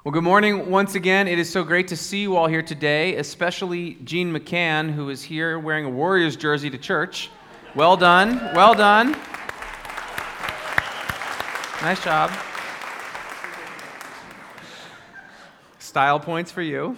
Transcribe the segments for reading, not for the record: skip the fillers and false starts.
Well, good morning once again. It is so great to see you all here today, especially Gene McCann, who is here wearing a Warriors jersey to church. Well done, well done. Nice job. Style points for you.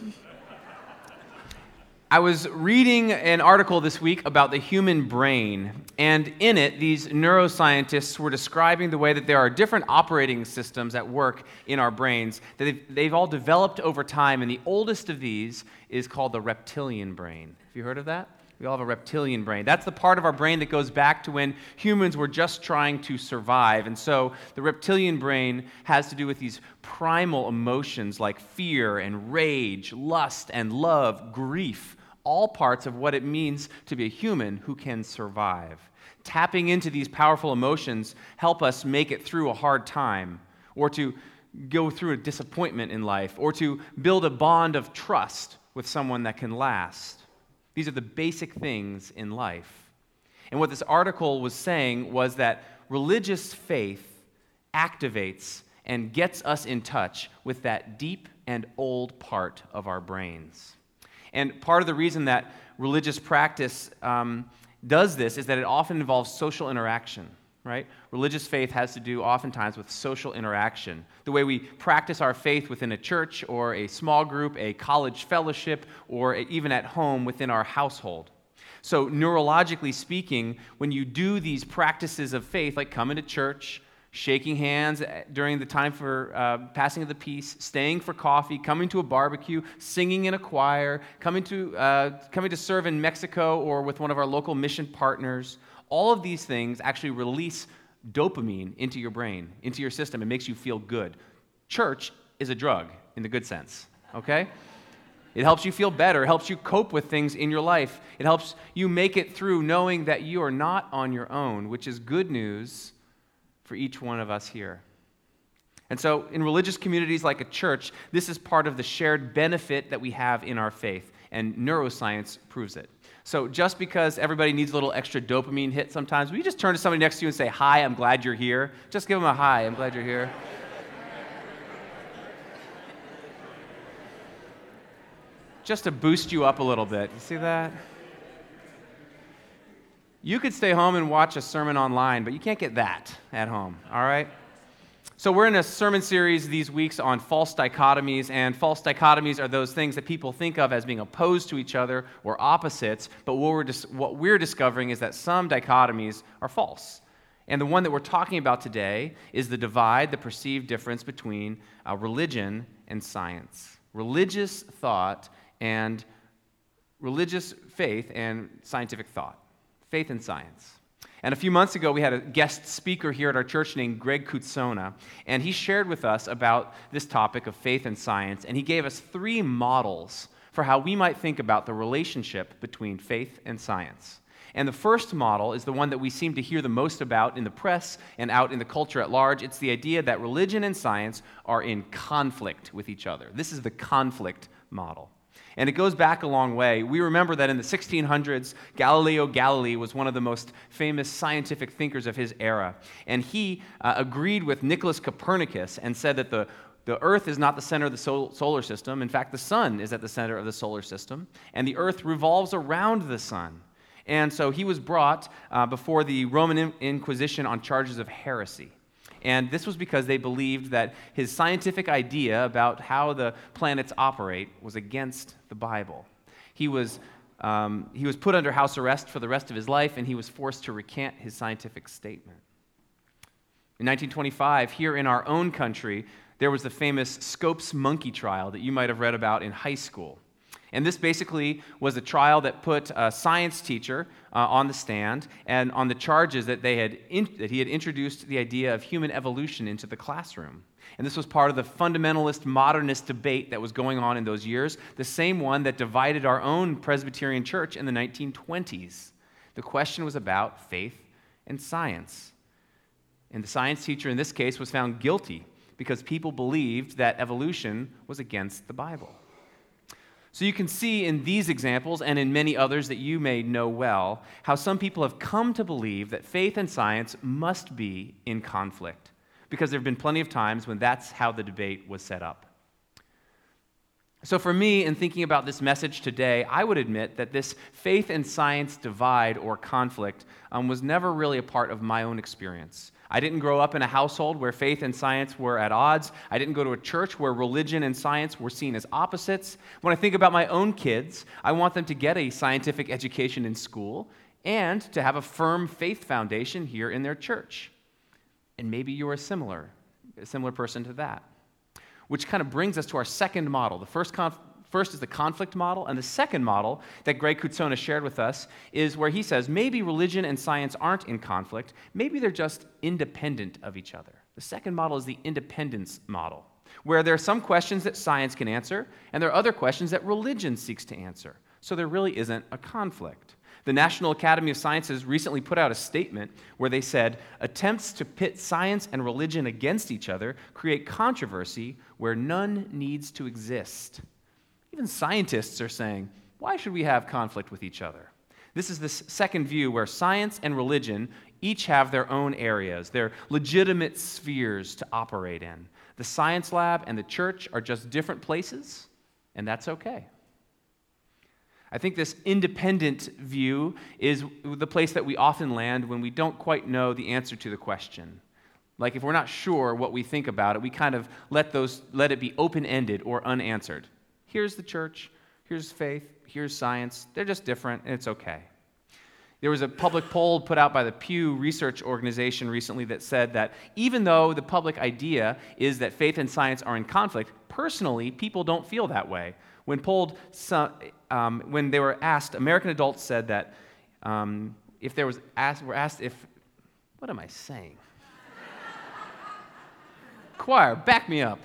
I was reading an article this week about the human brain, and in it, these neuroscientists were describing the way that there are different operating systems at work in our brains that they've all developed over time, and the oldest of these is called the reptilian brain. Have you heard of that? We all have a reptilian brain. That's the part of our brain that goes back to when humans were just trying to survive. And so the reptilian brain has to do with these primal emotions like fear and rage, lust and love, grief, all parts of what it means to be a human who can survive. Tapping into these powerful emotions help us make it through a hard time, or to go through a disappointment in life, or to build a bond of trust with someone that can last. These are the basic things in life. And what this article was saying was that religious faith activates and gets us in touch with that deep and old part of our brains. And part of the reason that religious practice does this is that it often involves social interaction, right? Religious faith has to do oftentimes with social interaction. The way we practice our faith within a church or a small group, a college fellowship, or even at home within our household. So neurologically speaking, when you do these practices of faith, like coming to church, shaking hands during the time for passing of the peace, staying for coffee, coming to a barbecue, singing in a choir, coming to serve in Mexico or with one of our local mission partners, all of these things actually release dopamine into your brain, into your system. It makes you feel good. Church is a drug in the good sense, okay? It helps you feel better. It helps you cope with things in your life. It helps you make it through knowing that you are not on your own, which is good news for each one of us here. And so in religious communities like a church, this is part of the shared benefit that we have in our faith, and neuroscience proves it. So just because everybody needs a little extra dopamine hit sometimes, will you just turn to somebody next to you and say, "Hi, I'm glad you're here"? Just give them a hi, "I'm glad you're here." Just to boost you up a little bit. You see that? You could stay home and watch a sermon online, but you can't get that at home, all right? So we're in a sermon series these weeks on false dichotomies, and false dichotomies are those things that people think of as being opposed to each other or opposites, but what we're discovering is that some dichotomies are false. And the one that we're talking about today is the divide, the perceived difference between religion and science. Religious thought and religious faith and scientific thought. Faith and science. And a few months ago, we had a guest speaker here at our church named Greg Kutsona, and he shared with us about this topic of faith and science, and he gave us 3 models for how we might think about the relationship between faith and science. And the first model is the one that we seem to hear the most about in the press and out in the culture at large. It's the idea that religion and science are in conflict with each other. This is the conflict model. And it goes back a long way. We remember that in the 1600s, Galileo Galilei was one of the most famous scientific thinkers of his era. And he agreed with Nicholas Copernicus and said that the Earth is not the center of the solar system. In fact, the sun is at the center of the solar system, and the Earth revolves around the sun. And so he was brought before the Roman Inquisition on charges of heresy. And this was because they believed that his scientific idea about how the planets operate was against the Bible. He was put under house arrest for the rest of his life, and he was forced to recant his scientific statement. In 1925, here in our own country, there was the famous Scopes monkey trial that you might have read about in high school. And this basically was a trial that put a science teacher on the stand and on the charges that he had introduced the idea of human evolution into the classroom. And this was part of the fundamentalist modernist debate that was going on in those years, the same one that divided our own Presbyterian church in the 1920s. The question was about faith and science. And the science teacher in this case was found guilty because people believed that evolution was against the Bible. So you can see in these examples and in many others that you may know well how some people have come to believe that faith and science must be in conflict, because there have been plenty of times when that's how the debate was set up. So for me, in thinking about this message today, I would admit that this faith and science divide or conflict was never really a part of my own experience. I didn't grow up in a household where faith and science were at odds. I didn't go to a church where religion and science were seen as opposites. When I think about my own kids, I want them to get a scientific education in school and to have a firm faith foundation here in their church. And maybe you're a similar person to that. Which kind of brings us to our second model. The first is the conflict model, and the second model that Greg Kutsona shared with us is where he says maybe religion and science aren't in conflict, maybe they're just independent of each other. The second model is the independence model, where there are some questions that science can answer, and there are other questions that religion seeks to answer. So there really isn't a conflict. The National Academy of Sciences recently put out a statement where they said, attempts to pit science and religion against each other create controversy where none needs to exist. Even scientists are saying, why should we have conflict with each other? This is the second view where science and religion each have their own areas, their legitimate spheres to operate in. The science lab and the church are just different places, and that's okay. I think this independent view is the place that we often land when we don't quite know the answer to the question. Like if we're not sure what we think about it, we kind of let it be open-ended or unanswered. Here's the church, here's faith, here's science. They're just different, and it's okay. There was a public poll put out by the Pew Research Organization recently that said that even though the public idea is that faith and science are in conflict, personally, people don't feel that way. When polled, when they were asked, American adults said that what am I saying? Choir, back me up.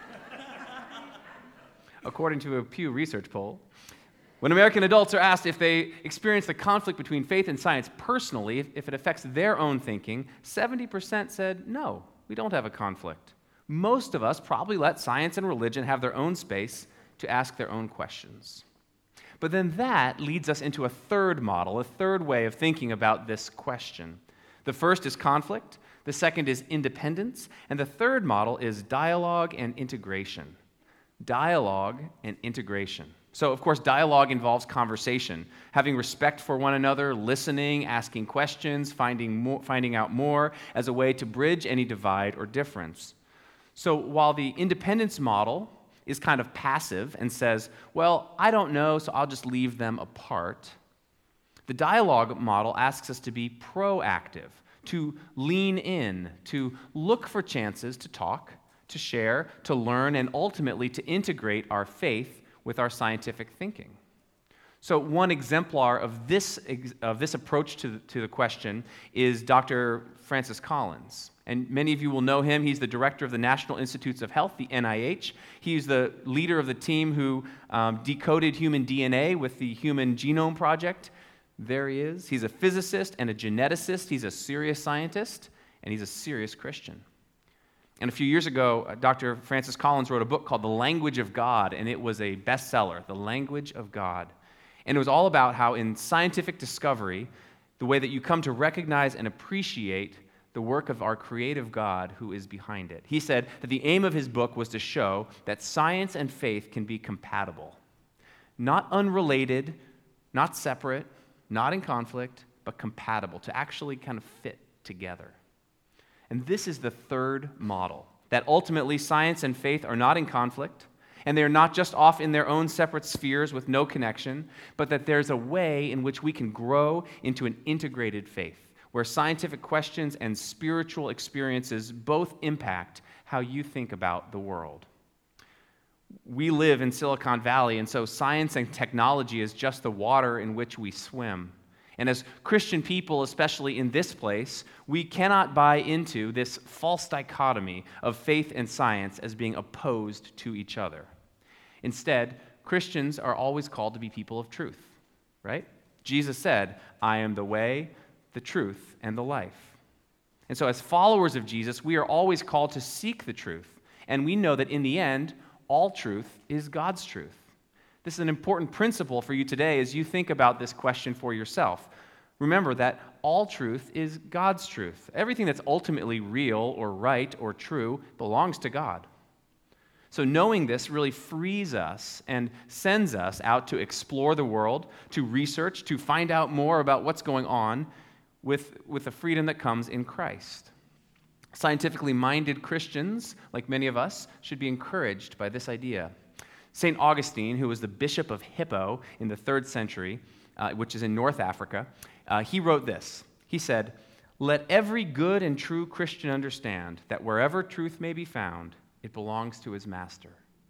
According to a Pew Research poll, when American adults are asked if they experience the conflict between faith and science personally, if it affects their own thinking, 70% said, no, we don't have a conflict. Most of us probably let science and religion have their own space to ask their own questions. But then that leads us into a third model, a third way of thinking about this question. The first is conflict, the second is independence, and the third model is dialogue and integration. Dialogue and integration. So, of course, dialogue involves conversation, having respect for one another, listening, asking questions, finding out more as a way to bridge any divide or difference. So while the independence model is kind of passive and says, well, I don't know, so I'll just leave them apart, the dialogue model asks us to be proactive, to lean in, to look for chances to talk, to share, to learn, and ultimately to integrate our faith with our scientific thinking. So one exemplar of this approach to the question is Dr. Francis Collins. And many of you will know him. He's the director of the National Institutes of Health, the NIH. He's the leader of the team who decoded human DNA with the Human Genome Project. There he is. He's a physicist and a geneticist. He's a serious scientist, and he's a serious Christian. And a few years ago, Dr. Francis Collins wrote a book called The Language of God, and it was a bestseller, The Language of God. And it was all about how in scientific discovery, the way that you come to recognize and appreciate the work of our creative God who is behind it. He said that the aim of his book was to show that science and faith can be compatible. Not unrelated, not separate, not in conflict, but compatible, to actually kind of fit together. And this is the third model, that ultimately science and faith are not in conflict, and they're not just off in their own separate spheres with no connection, but that there's a way in which we can grow into an integrated faith, where scientific questions and spiritual experiences both impact how you think about the world. We live in Silicon Valley, and so science and technology is just the water in which we swim. And as Christian people, especially in this place, we cannot buy into this false dichotomy of faith and science as being opposed to each other. Instead, Christians are always called to be people of truth, right? Jesus said, I am the way, the truth, and the life. And so as followers of Jesus, we are always called to seek the truth. And we know that in the end, all truth is God's truth. This is an important principle for you today as you think about this question for yourself. Remember that all truth is God's truth. Everything that's ultimately real or right or true belongs to God. So knowing this really frees us and sends us out to explore the world, to research, to find out more about what's going on with the freedom that comes in Christ. Scientifically minded Christians, like many of us, should be encouraged by this idea. St. Augustine, who was the bishop of Hippo in the 3rd century, which is in North Africa, he wrote this. He said, "Let every good and true Christian understand that wherever truth may be found, it belongs to his master."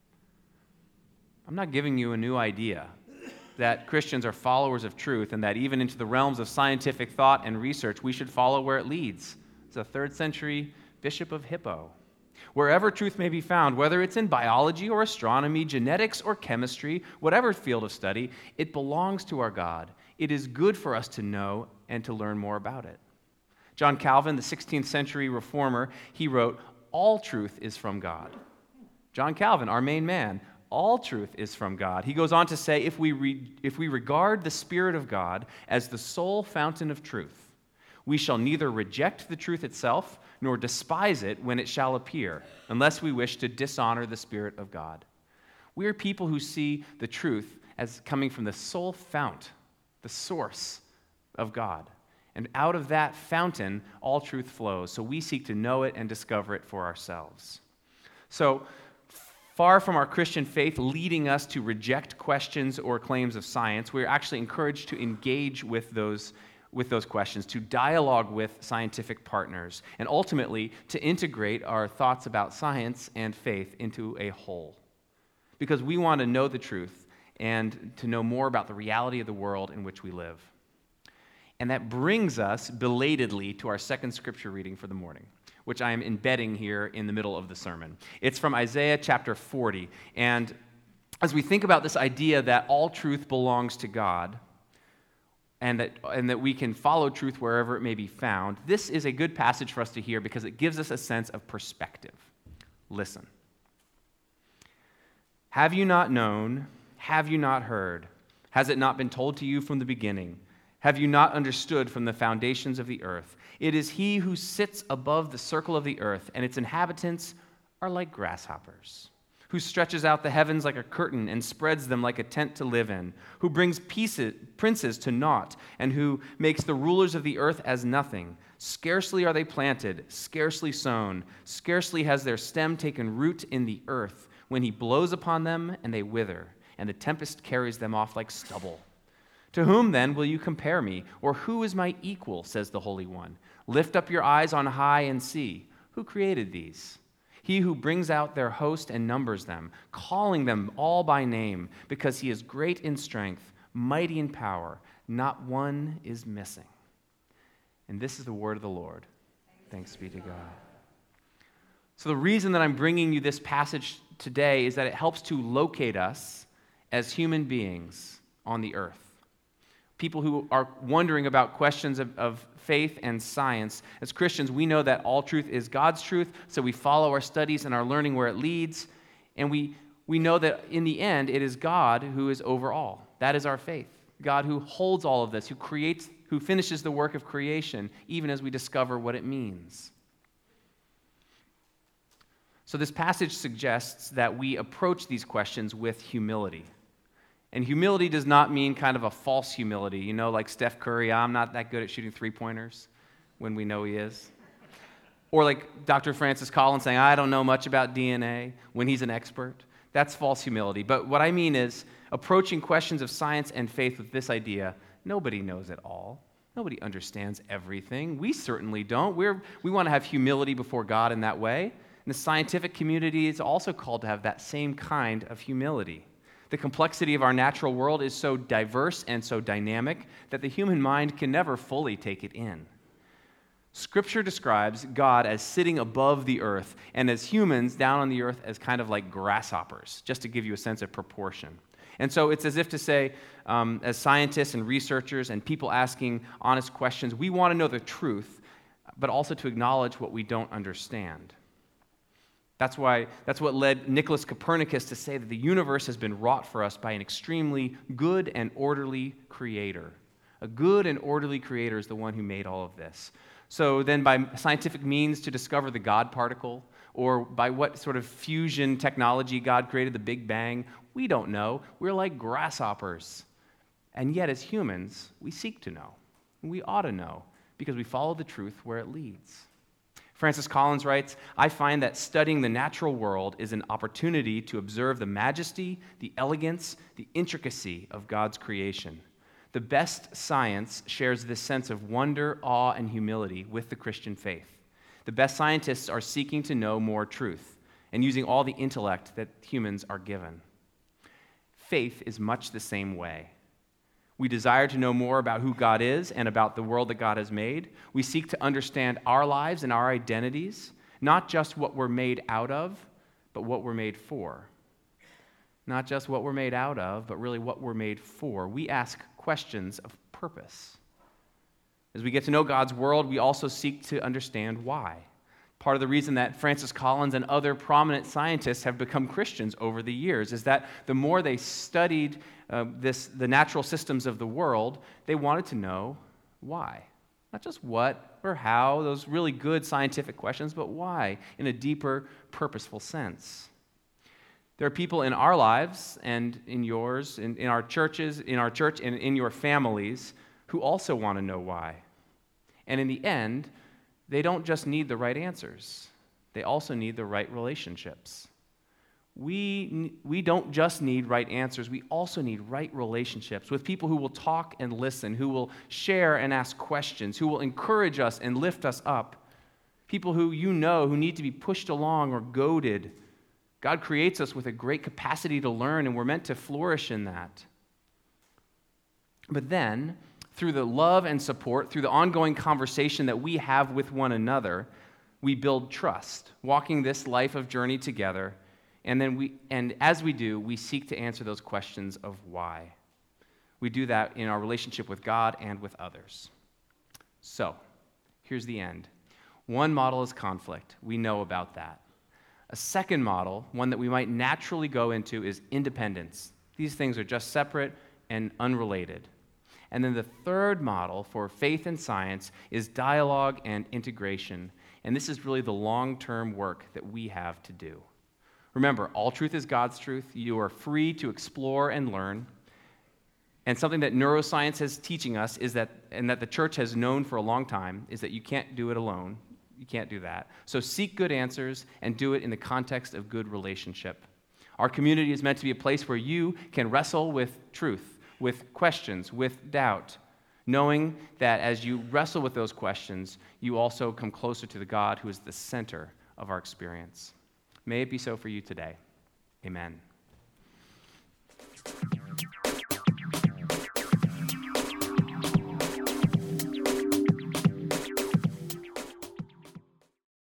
I'm not giving you a new idea that Christians are followers of truth and that even into the realms of scientific thought and research, we should follow where it leads. It's a 3rd century bishop of Hippo. Wherever truth may be found, whether it's in biology or astronomy, genetics or chemistry, whatever field of study, it belongs to our God. It is good for us to know and to learn more about it. John Calvin, the 16th century reformer, he wrote, "All truth is from God." John Calvin, our main man, all truth is from God. He goes on to say, if we regard the Spirit of God as the sole fountain of truth, we shall neither reject the truth itself nor despise it when it shall appear, unless we wish to dishonor the Spirit of God. We are people who see the truth as coming from the sole fount, the source of God. And out of that fountain, all truth flows. So we seek to know it and discover it for ourselves. So, far from our Christian faith leading us to reject questions or claims of science, we're actually encouraged to engage with those questions, to dialogue with scientific partners, and ultimately to integrate our thoughts about science and faith into a whole. Because we want to know the truth and to know more about the reality of the world in which we live. And that brings us belatedly to our second scripture reading for the morning, which I am embedding here in the middle of the sermon. It's from Isaiah chapter 40. And as we think about this idea that all truth belongs to God, and that we can follow truth wherever it may be found, this is a good passage for us to hear because it gives us a sense of perspective. Listen. "Have you not known? Have you not heard? Has it not been told to you from the beginning? Have you not understood from the foundations of the earth? It is he who sits above the circle of the earth, and its inhabitants are like grasshoppers, who stretches out the heavens like a curtain and spreads them like a tent to live in, who brings princes to naught, and who makes the rulers of the earth as nothing. Scarcely are they planted, scarcely sown, scarcely has their stem taken root in the earth, when he blows upon them and they wither, and the tempest carries them off like stubble. To whom then will you compare me, or who is my equal, says the Holy One? Lift up your eyes on high and see, who created these? He who brings out their host and numbers them, calling them all by name, because he is great in strength, mighty in power, not one is missing." And this is the word of the Lord. Thanks be to God. So the reason that I'm bringing you this passage today is that it helps to locate us as human beings on the earth. People who are wondering about questions of faith and science. As Christians, we know that all truth is God's truth, so we follow our studies and our learning where it leads, and we know that in the end, it is God who is over all. That is our faith. God who holds all of this, who finishes the work of creation, even as we discover what it means. So this passage suggests that we approach these questions with humility. And humility does not mean kind of a false humility, like Steph Curry, I'm not that good at shooting three-pointers, when we know he is. Or like Dr. Francis Collins saying, I don't know much about DNA, when he's an expert. That's false humility. But what I mean is approaching questions of science and faith with this idea, nobody knows it all. Nobody understands everything. We certainly don't. We want to have humility before God in that way. And the scientific community is also called to have that same kind of humility. The complexity of our natural world is so diverse and so dynamic that the human mind can never fully take it in. Scripture describes God as sitting above the earth, and as humans down on the earth as kind of like grasshoppers, just to give you a sense of proportion. And so it's as if to say, as scientists and researchers and people asking honest questions, we want to know the truth, but also to acknowledge what we don't understand. That's what led Nicholas Copernicus to say that the universe has been wrought for us by an extremely good and orderly creator. A good and orderly creator is the one who made all of this. So then by scientific means to discover the God particle, or by what sort of fusion technology God created, the Big Bang. We don't know. We're like grasshoppers. And yet, as humans, we seek to know. We ought to know because we follow the truth where it leads. Francis Collins writes, I find that studying the natural world is an opportunity to observe the majesty, the elegance, the intricacy of God's creation. The best science shares this sense of wonder, awe, and humility with the Christian faith. The best scientists are seeking to know more truth and using all the intellect that humans are given. Faith is much the same way. We desire to know more about who God is and about the world that God has made. We seek to understand our lives and our identities, not just what we're made out of, but what we're made for. Not just what we're made out of, but really what we're made for. We ask questions of purpose. As we get to know God's world, we also seek to understand why. Part of the reason that Francis Collins and other prominent scientists have become Christians over the years is that the more they studied the natural systems of the world, they wanted to know why. Not just what or how, those really good scientific questions, but why in a deeper, purposeful sense. There are people in our lives and in yours, in our churches, in our church, and in your families who also want to know why. And in the end, they don't just need the right answers. They also need the right relationships. We don't just need right answers. We also need right relationships with people who will talk and listen, who will share and ask questions, who will encourage us and lift us up. People who who need to be pushed along or goaded. God creates us with a great capacity to learn, and we're meant to flourish in that. But then, through the love and support, through the ongoing conversation that we have with one another, we build trust, walking this life of journey together. And as we do, we seek to answer those questions of why. We do that in our relationship with God and with others. So, here's the end. One model is conflict. We know about that. A second model, one that we might naturally go into, is independence. These things are just separate and unrelated. And then the third model for faith and science is dialogue and integration. And this is really the long-term work that we have to do. Remember, all truth is God's truth. You are free to explore and learn. And something that neuroscience is teaching us is that, and that the church has known for a long time, is that you can't do it alone. You can't do that. So seek good answers and do it in the context of good relationship. Our community is meant to be a place where you can wrestle with truth, with questions, with doubt, knowing that as you wrestle with those questions, you also come closer to the God who is the center of our experience. May it be so for you today. Amen.